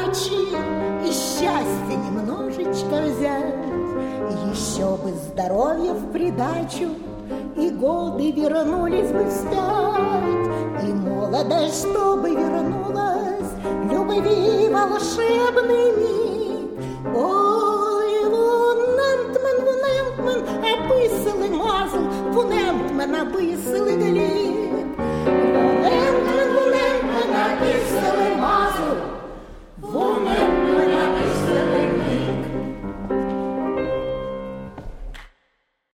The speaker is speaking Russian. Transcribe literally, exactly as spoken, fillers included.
удачи и счастья немножечко взять. Еще бы здоровье в придачу, и годы вернулись бы вспять, и молодость, чтобы вернулась, любви волшебный миг. Ой, вон Антмен, вон Антмен, а бисели мазл, вон Антмен, а бисели